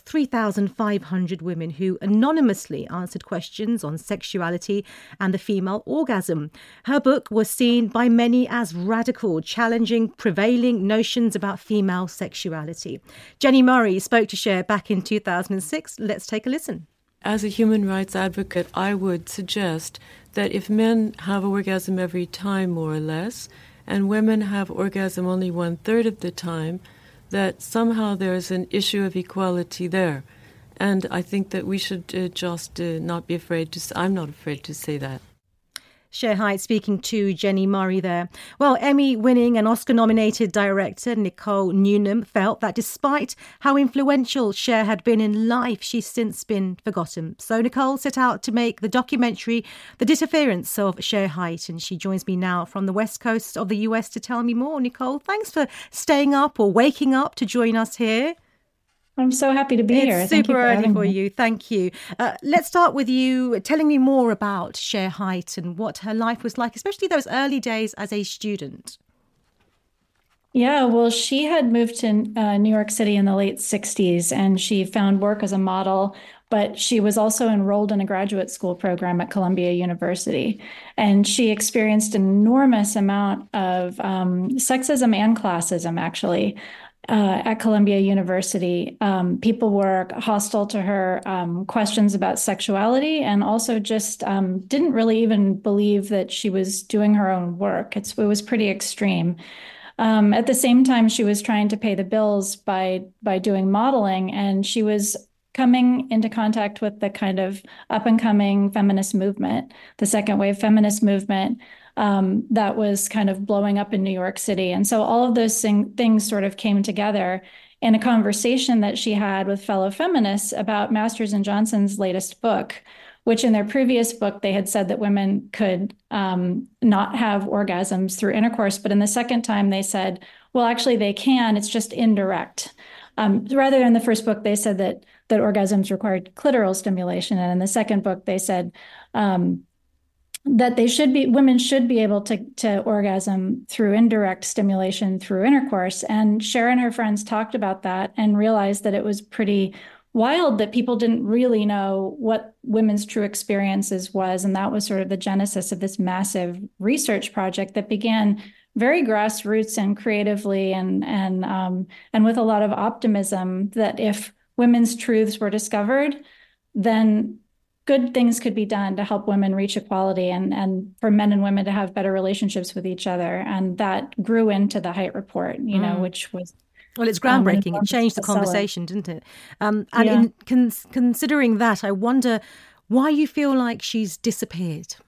3,500 women who anonymously answered questions on sexuality and the female orgasm. Her book was seen by many as radical, challenging prevailing notions about female sexuality. Jenny Murray spoke to Cher back in 2006. Let's take a listen. As a human rights advocate, I would suggest that if men have orgasm every time, more or less, and women have orgasm only 1/3 of the time, that somehow there's an issue of equality there. And I think that we should just not be afraid to... I'm not afraid to say that. Cher Haidt speaking to Jenny Murray there. Well, Emmy-winning and Oscar-nominated director Nicole Newnham felt that despite how influential Cher had been in life, she's since been forgotten. So Nicole set out to make the documentary The Disappearance of Cher Haidt, and she joins me now from the west coast of the US to tell me more. Nicole, thanks for staying up or waking up to join us here. I'm so happy to be here. It's super early for you. Thank you. Let's start with you telling me more about Sher Hite and what her life was like, especially those early days as a student. Yeah, well, she had moved to New York City in the late 60s, and she found work as a model, but she was also enrolled in a graduate school program at Columbia University. And she experienced an enormous amount of sexism and classism, actually. At Columbia University, people were hostile to her, questions about sexuality, and also just didn't really even believe that she was doing her own work. It was pretty extreme. At the same time, she was trying to pay the bills by doing modeling, and she was coming into contact with the kind of up-and-coming feminist movement, the second wave feminist movement, that was kind of blowing up in New York City. And so all of those things sort of came together in a conversation that she had with fellow feminists about Masters and Johnson's latest book, which in their previous book, they had said that women could not have orgasms through intercourse. But in the second time, they said, well, actually, they can. It's just indirect. Rather than the first book, they said that orgasms required clitoral stimulation. And in the second book, they said that women should be able to orgasm through indirect stimulation through intercourse. And Sher and her friends talked about that and realized that it was pretty wild that people didn't really know what women's true experiences was. And that was sort of the genesis of this massive research project that began very grassroots and creatively and with a lot of optimism that if women's truths were discovered, then good things could be done to help women reach equality and for men and women to have better relationships with each other. And that grew into the Hite Report, which was... Well, it's groundbreaking. It changed the conversation, didn't it? Considering that, I wonder why you feel like she's disappeared.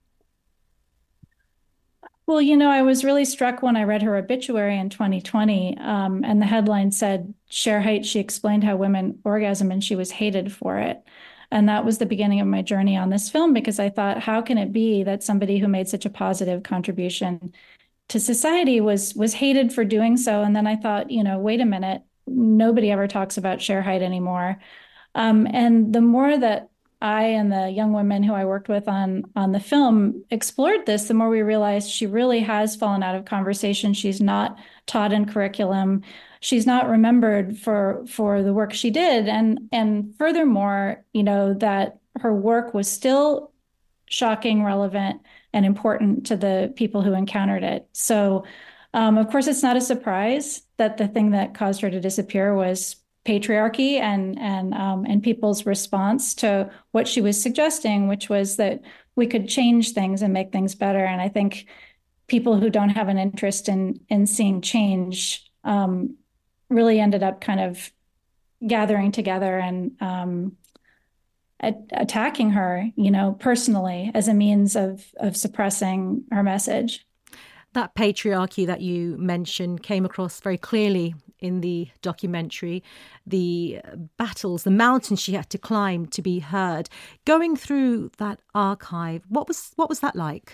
Well, I was really struck when I read her obituary in 2020, and the headline said, Sher Hite, she explained how women orgasm and she was hated for it. And that was the beginning of my journey on this film, because I thought, how can it be that somebody who made such a positive contribution to society was hated for doing so? And then I thought, wait a minute, nobody ever talks about Sher Hite anymore. And the more that I and the young women who I worked with on the film explored this, the more we realized she really has fallen out of conversation. She's not taught in curriculum. She's not remembered for the work she did. And furthermore, that her work was still shocking, relevant, and important to the people who encountered it. So, of course, it's not a surprise that the thing that caused her to disappear was patriarchy and people's response to what she was suggesting, which was that we could change things and make things better. And I think people who don't have an interest in seeing change really ended up kind of gathering together and attacking her, personally as a means of suppressing her message. That patriarchy that you mentioned came across very clearly in the documentary, the battles, the mountains she had to climb to be heard. Going through that archive, what was that like?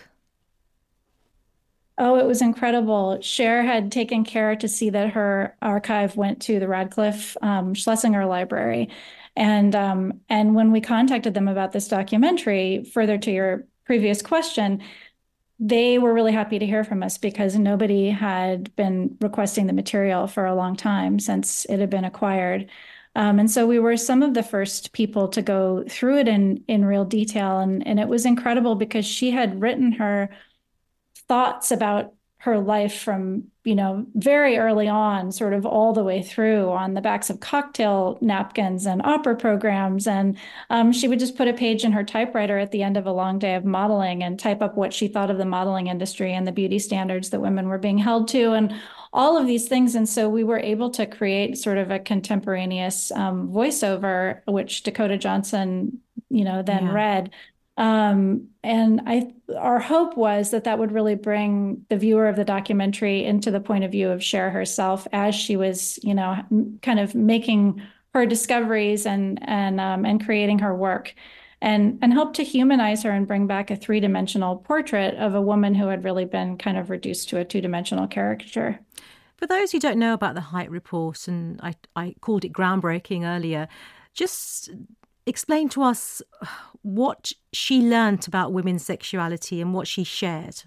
Oh, it was incredible. Sher had taken care to see that her archive went to the Radcliffe Schlesinger Library. And when we contacted them about this documentary, further to your previous question, they were really happy to hear from us because nobody had been requesting the material for a long time since it had been acquired. And so we were some of the first people to go through it in real detail. And it was incredible because she had written her thoughts about her life from, very early on, sort of all the way through on the backs of cocktail napkins and opera programs. And she would just put a page in her typewriter at the end of a long day of modeling and type up what she thought of the modeling industry and the beauty standards that women were being held to and all of these things. And so we were able to create sort of a contemporaneous voiceover, which Dakota Johnson, then read. And our hope was that would really bring the viewer of the documentary into the point of view of Sher herself as she was, kind of making her discoveries and creating her work, and help to humanize her and bring back a three-dimensional portrait of a woman who had really been kind of reduced to a two-dimensional caricature. For those who don't know about the Height Report, and I called it groundbreaking earlier, just explain to us what she learnt about women's sexuality and what she shared.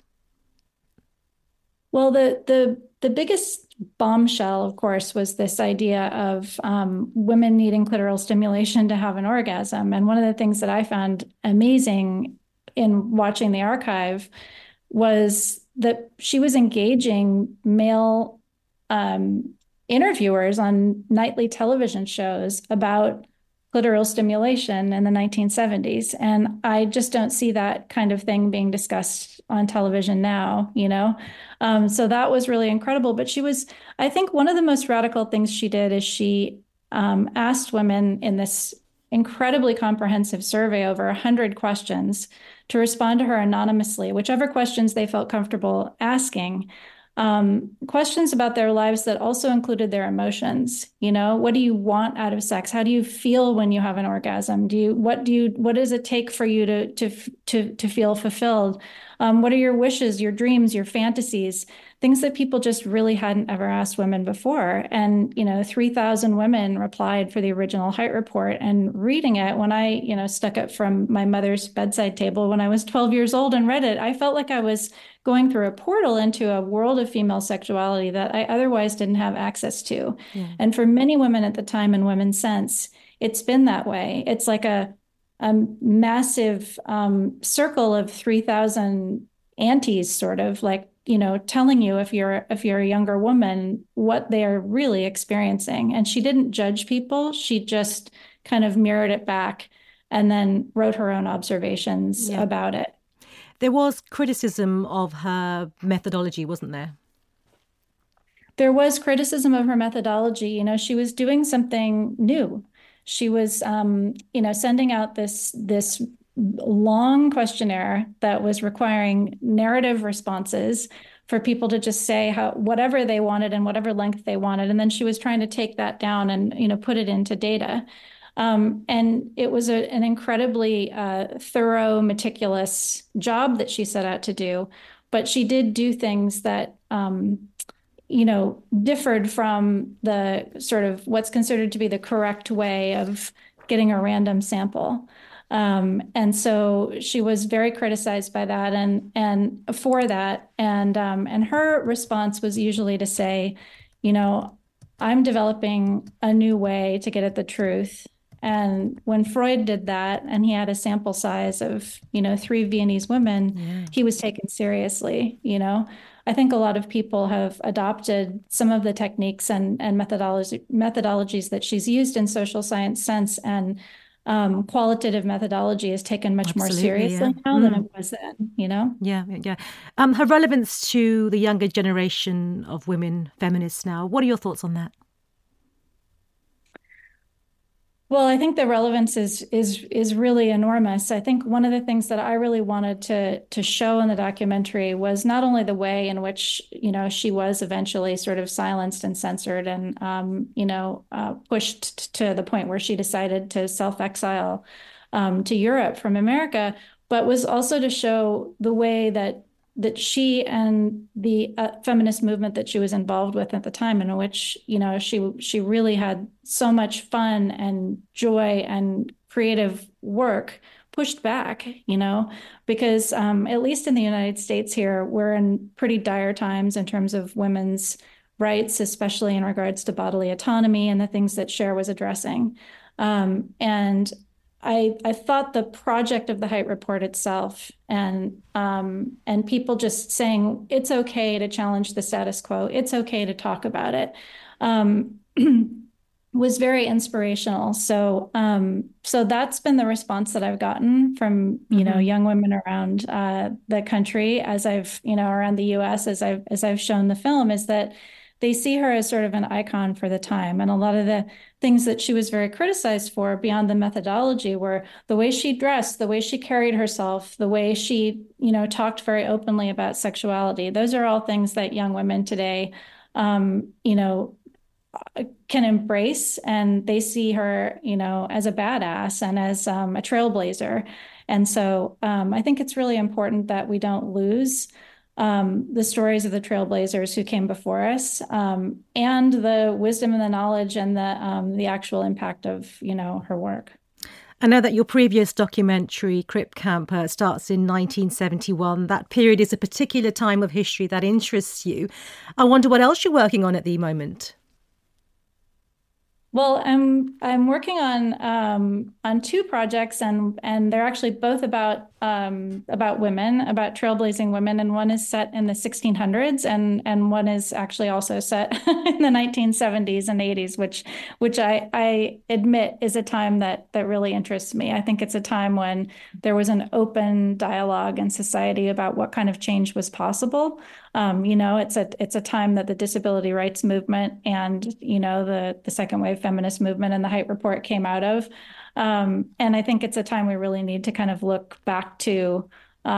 Well, the biggest bombshell, of course, was this idea of women needing clitoral stimulation to have an orgasm. And one of the things that I found amazing in watching the archive was that she was engaging male interviewers on nightly television shows about clitoral stimulation in the 1970s. And I just don't see that kind of thing being discussed on television now, you know? So that was really incredible. But I think one of the most radical things she did is she asked women in this incredibly comprehensive survey, over 100 questions, to respond to her anonymously, whichever questions they felt comfortable asking. Questions about their lives that also included their emotions. You know, what do you want out of sex? How do you feel when you have an orgasm? What does it take for you to feel fulfilled? What are your wishes, your dreams, your fantasies? Things that people just really hadn't ever asked women before. And, 3,000 women replied for the original Height Report. And reading it, when I, stuck it from my mother's bedside table when I was 12 years old and read it, I felt like I was going through a portal into a world of female sexuality that I otherwise didn't have access to. Yeah. And for many women at the time and women since, it's been that way. It's like a massive circle of 3,000 aunties, sort of like, telling you, if you're a younger woman, what they are really experiencing. And she didn't judge people. She just kind of mirrored it back and then wrote her own observations about it. There was criticism of her methodology, wasn't there? There was criticism of her methodology. She was doing something new. She was, sending out this long questionnaire that was requiring narrative responses for people to just say whatever they wanted and whatever length they wanted. And then she was trying to take that down and, put it into data. And it was an incredibly thorough, meticulous job that she set out to do. But she did do things that, differed from the sort of what's considered to be the correct way of getting a random sample. And so she was very criticized by that and for that. And her response was usually to say, I'm developing a new way to get at the truth. And when Freud did that, and he had a sample size of, 3 Viennese women, he was taken seriously. I think a lot of people have adopted some of the techniques and methodologies that she's used in social science since, and qualitative methodology is taken much more seriously now than it was then, Yeah. Her relevance to the younger generation of women feminists now. What are your thoughts on that? Well, I think the relevance is really enormous. I think one of the things that I really wanted to show in the documentary was not only the way in which, she was eventually sort of silenced and censored and, pushed to the point where she decided to self-exile to Europe from America, but was also to show the way that she and the feminist movement that she was involved with at the time, in which, she really had so much fun and joy and creative work, pushed back, because at least in the United States here, we're in pretty dire times in terms of women's rights, especially in regards to bodily autonomy and the things that Cher was addressing. And I thought the project of the Height Report itself and people just saying it's okay to challenge the status quo, it's okay to talk about it, was very inspirational. So that's been the response that I've gotten from young women around the country as I've around the U.S. as I've shown the film, is that they see her as sort of an icon for the time. And a lot of the things that she was very criticized for beyond the methodology were the way she dressed, the way she carried herself, the way she, talked very openly about sexuality. Those are all things that young women today, can embrace. And they see her, as a badass and as a trailblazer. And so I think it's really important that we don't lose the stories of the trailblazers who came before us, and the wisdom and the knowledge and the actual impact of, her work. I know that your previous documentary, Crip Camp, starts in 1971. That period is a particular time of history that interests you. I wonder what else you're working on at the moment. Well, I'm working on two projects, and they're actually both about women, about trailblazing women, and one is set in the 1600s, and one is actually also set in the 1970s and 80s, which I admit is a time that really interests me. I think it's a time when there was an open dialogue in society about what kind of change was possible. It's a time that the disability rights movement and, the second wave feminist movement and the Height Report came out of. And I think it's a time we really need to kind of look back to,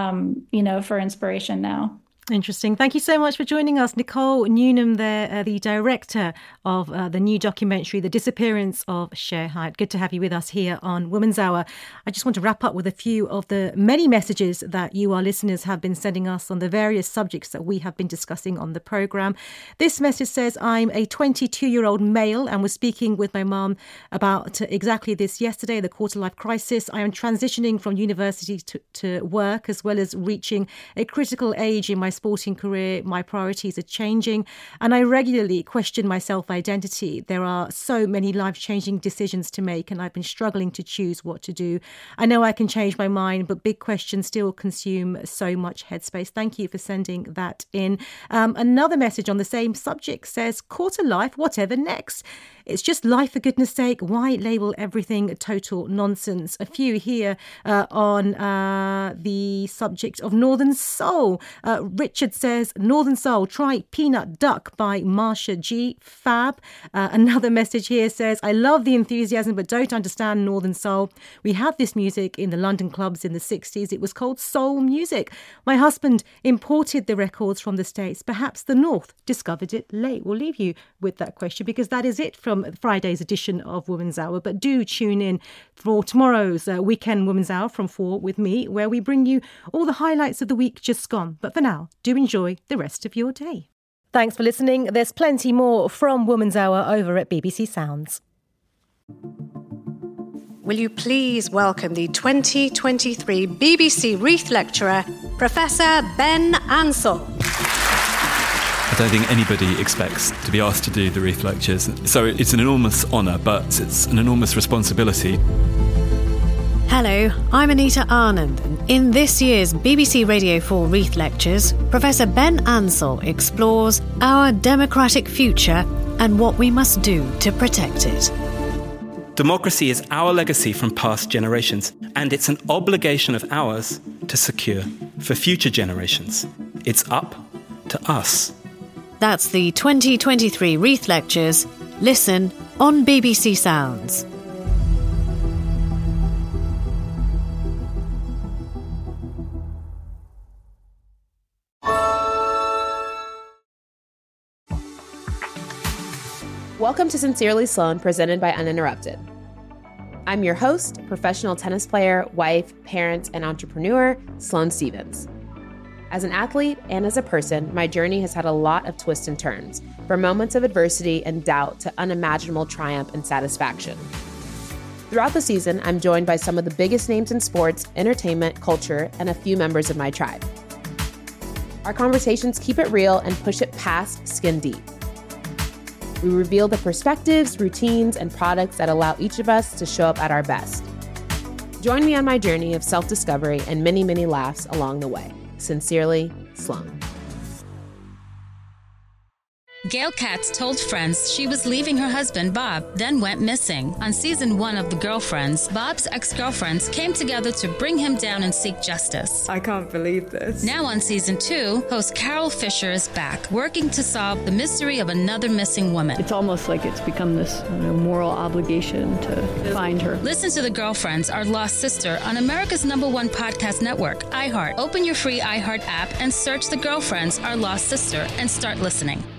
for inspiration now. Interesting. Thank you so much for joining us. Nicole Newnham there, the director of the new documentary, The Disappearance of Cher Hyatt. Good to have you with us here on Woman's Hour. I just want to wrap up with a few of the many messages that you, our listeners, have been sending us on the various subjects that we have been discussing on the programme. This message says, I'm a 22-year-old male and was speaking with my mum about exactly this yesterday, the quarter-life crisis. I am transitioning from university to work, as well as reaching a critical age in my sporting career. My priorities are changing and I regularly question my self-identity. There are so many life-changing decisions to make and I've been struggling to choose what to do. I know I can change my mind, but big questions still consume so much headspace. Thank you for sending that in. Another message on the same subject says, quarter life, whatever next? It's just life, for goodness sake. Why label everything total nonsense? A few here on the subject of Northern Soul. Richard says, Northern Soul, try Peanut Duck by Marsha G. Fab. Another message here says, I love the enthusiasm but don't understand Northern Soul. We had this music in the London clubs in the 60s. It was called soul music. My husband imported the records from the States. Perhaps the North discovered it late. We'll leave you with that question because that is it from Friday's edition of Woman's Hour. But do tune in for tomorrow's weekend Woman's Hour from 4 with me, where we bring you all the highlights of the week just gone. But for now, do enjoy the rest of your day. Thanks for listening. There's plenty more from Woman's Hour over at BBC Sounds. Will you please welcome the 2023 BBC Reith Lecturer, Professor Ben Ansell. I don't think anybody expects to be asked to do the Reith Lectures, so it's an enormous honour, but it's an enormous responsibility. Hello, I'm Anita Anand, and in this year's BBC Radio 4 Reith Lectures, Professor Ben Ansell explores our democratic future and what we must do to protect it. Democracy is our legacy from past generations, and it's an obligation of ours to secure for future generations. It's up to us. That's the 2023 Reith Lectures. Listen on BBC Sounds. Welcome to Sincerely Sloan, presented by Uninterrupted. I'm your host, professional tennis player, wife, parent, and entrepreneur, Sloane Stevens. As an athlete and as a person, my journey has had a lot of twists and turns, from moments of adversity and doubt to unimaginable triumph and satisfaction. Throughout the season, I'm joined by some of the biggest names in sports, entertainment, culture, and a few members of my tribe. Our conversations keep it real and push it past skin deep. We reveal the perspectives, routines, and products that allow each of us to show up at our best. Join me on my journey of self-discovery and many, many laughs along the way. Sincerely, Sloane. Gail Katz told friends she was leaving her husband, Bob, then went missing. On season 1 of The Girlfriends, Bob's ex-girlfriends came together to bring him down and seek justice. I can't believe this. Now on season 2, host Carol Fisher is back, working to solve the mystery of another missing woman. It's almost like it's become this moral obligation to find her. Listen to The Girlfriends, Our Lost Sister on America's #1 podcast network, iHeart. Open your free iHeart app and search The Girlfriends, Our Lost Sister and start listening.